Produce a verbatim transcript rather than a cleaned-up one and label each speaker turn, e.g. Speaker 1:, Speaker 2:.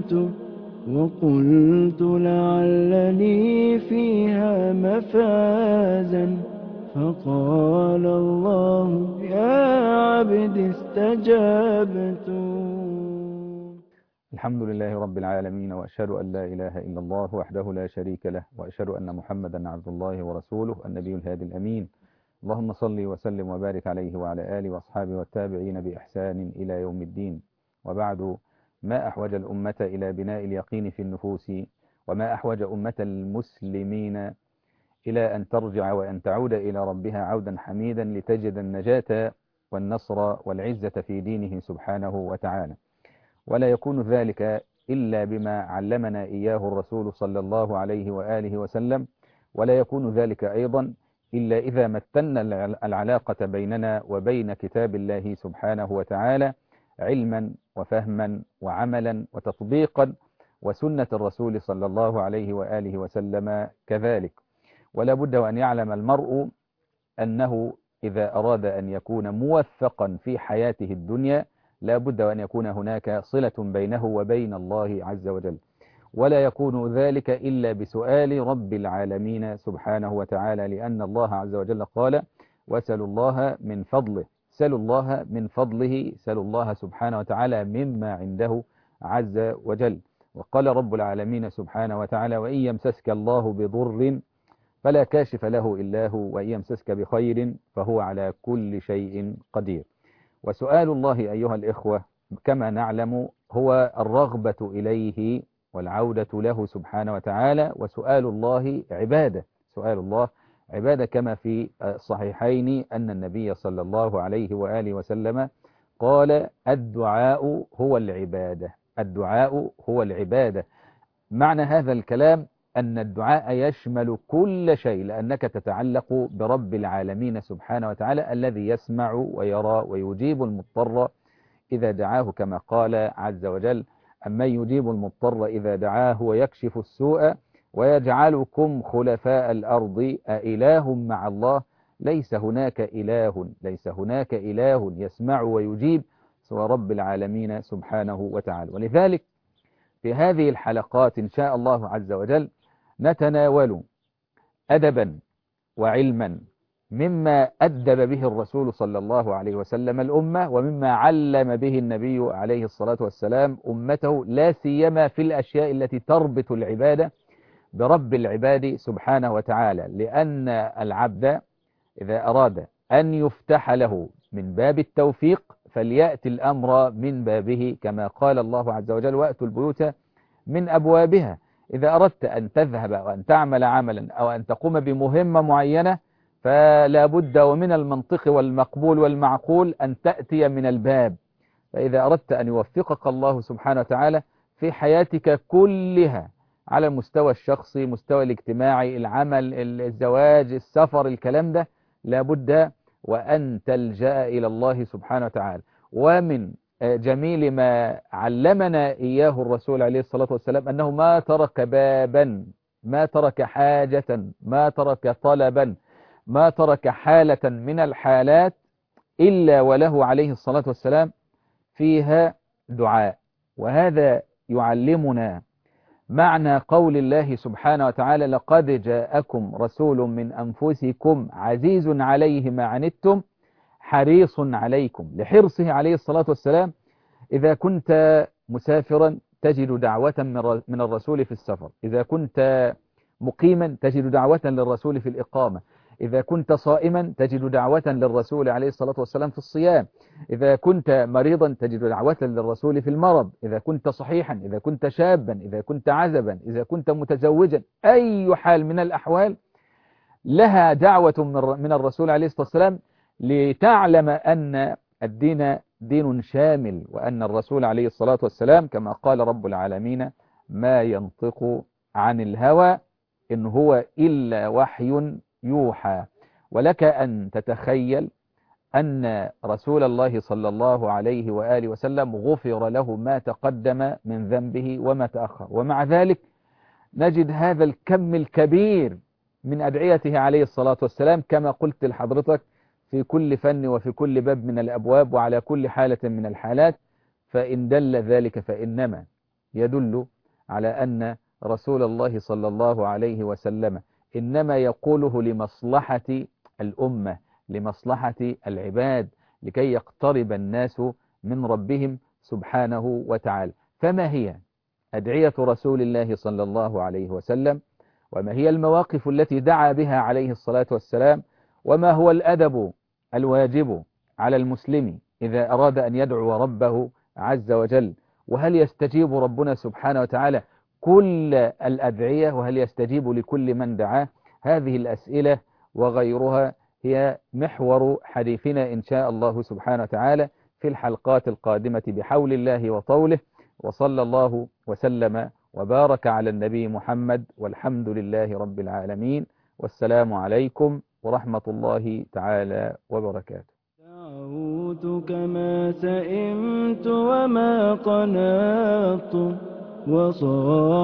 Speaker 1: وقلت لعلني فيها مفازا، فقال الله يا عبد استجبت.
Speaker 2: الحمد لله رب العالمين، وأشهد أن لا إله إلا الله وحده لا شريك له، وأشهد أن محمدا عبد الله ورسوله النبي الهادي الأمين. اللهم صل وسلم وبارك عليه وعلى آله وأصحابه والتابعين بإحسان إلى يوم الدين. وبعد، ما أحوج الأمة إلى بناء اليقين في النفوس، وما أحوج أمة المسلمين إلى أن ترجع وأن تعود إلى ربها عودا حميدا لتجد النجاة والنصر والعزة في دينه سبحانه وتعالى. ولا يكون ذلك إلا بما علمنا إياه الرسول صلى الله عليه وآله وسلم، ولا يكون ذلك أيضا إلا إذا متنا العلاقة بيننا وبين كتاب الله سبحانه وتعالى علما وفهما وعملا وتطبيقا، وسنة الرسول صلى الله عليه وآله وسلم كذلك. ولا بد وأن يعلم المرء أنه إذا أراد أن يكون موفقا في حياته الدنيا لا بد وأن يكون هناك صلة بينه وبين الله عز وجل، ولا يكون ذلك إلا بسؤال رب العالمين سبحانه وتعالى، لأن الله عز وجل قال: وسلوا الله من فضله. سلوا الله من فضله، سلوا الله سبحانه وتعالى مما عنده عز وجل. وقال رب العالمين سبحانه وتعالى: وإن يمسسك الله بضر فلا كاشف له إلا هو، وإن يمسسك بخير فهو على كل شيء قدير. وسؤال الله أيها الإخوة كما نعلم هو الرغبة إليه والعودة له سبحانه وتعالى، وسؤال الله عبادة. سؤال الله عبادة، كما في الصحيحين أن النبي صلى الله عليه وآله وسلم قال: الدعاء هو العبادة. الدعاء هو العبادة. معنى هذا الكلام أن الدعاء يشمل كل شيء، لأنك تتعلق برب العالمين سبحانه وتعالى الذي يسمع ويرى ويجيب المضطر إذا دعاه، كما قال عز وجل: أمن يجيب المضطر إذا دعاه ويكشف السوء ويجعلكم خلفاء الأرض أإله مع الله ليس هناك إله ليس هناك إله يسمع ويجيب سوى رب العالمين سبحانه وتعالى. ولذلك في هذه الحلقات إن شاء الله عز وجل نتناول أدبا وعلما مما أدب به الرسول صلى الله عليه وسلم الأمة، ومما علم به النبي عليه الصلاة والسلام أمته، لا سيما في الأشياء التي تربط العبادة برب العباد سبحانه وتعالى. لأن العبد إذا أراد أن يفتح له من باب التوفيق فليأتي الأمر من بابه، كما قال الله عز وجل: وأتوا البيوت من أبوابها. إذا أردت أن تذهب أو أن تعمل عملا أو أن تقوم بمهمة معينة فلا بد ومن المنطق والمقبول والمعقول أن تأتي من الباب. فإذا أردت أن يوفقك الله سبحانه وتعالى في حياتك كلها على المستوى الشخصي، مستوى الاجتماعي، العمل، الزواج، السفر، الكلام ده، لا بد وأن تلجأ إلى الله سبحانه وتعالى. ومن جميل ما علمنا إياه الرسول عليه الصلاة والسلام أنه ما ترك بابا، ما ترك حاجة، ما ترك طلبا، ما ترك حالة من الحالات إلا وله عليه الصلاة والسلام فيها دعاء. وهذا يعلمنا معنى قول الله سبحانه وتعالى: لقد جاءكم رسول من أنفسكم عزيز عليه ما عنتم حريص عليكم. لحرصه عليه الصلاة والسلام. إذا كنت مسافرا تجد دعوة من الرسول في السفر، إذا كنت مقيما تجد دعوة للرسول في الإقامة، إذا كنت صائما تجد دعوة للرسول عليه الصلاة والسلام في الصيام، إذا كنت مريضا تجد دعوة للرسول في المرض، إذا كنت صحيحا، إذا كنت شابا، إذا كنت عزبا، إذا كنت متزوجا، أي حال من الأحوال لها دعوة من الرسول عليه الصلاة والسلام، لتعلم أن الدين دين شامل، وأن الرسول عليه الصلاة والسلام كما قال رب العالمين: ما ينطق عن الهوى إن هو إلا وحي يوحى. ولك أن تتخيل أن رسول الله صلى الله عليه وآله وسلم غفر له ما تقدم من ذنبه وما تأخر، ومع ذلك نجد هذا الكم الكبير من أدعيته عليه الصلاة والسلام كما قلت لحضرتك في كل فن وفي كل باب من الأبواب وعلى كل حالة من الحالات. فإن دل ذلك فإنما يدل على أن رسول الله صلى الله عليه وسلم إنما يقوله لمصلحة الأمة، لمصلحة العباد، لكي يقترب الناس من ربهم سبحانه وتعالى. فما هي أدعية رسول الله صلى الله عليه وسلم؟ وما هي المواقف التي دعا بها عليه الصلاة والسلام؟ وما هو الأدب الواجب على المسلم إذا أراد أن يدعو ربه عز وجل؟ وهل يستجيب ربنا سبحانه وتعالى كل الأدعية؟ وهل يستجيب لكل من دعاه؟ هذه الأسئلة وغيرها هي محور حديثنا إن شاء الله سبحانه وتعالى في الحلقات القادمة بحول الله وطوله. وصلى الله وسلم وبارك على النبي محمد، والحمد لله رب العالمين، والسلام عليكم ورحمة الله تعالى وبركاته.
Speaker 1: دعوتك ما سئمت وما قنطت وصار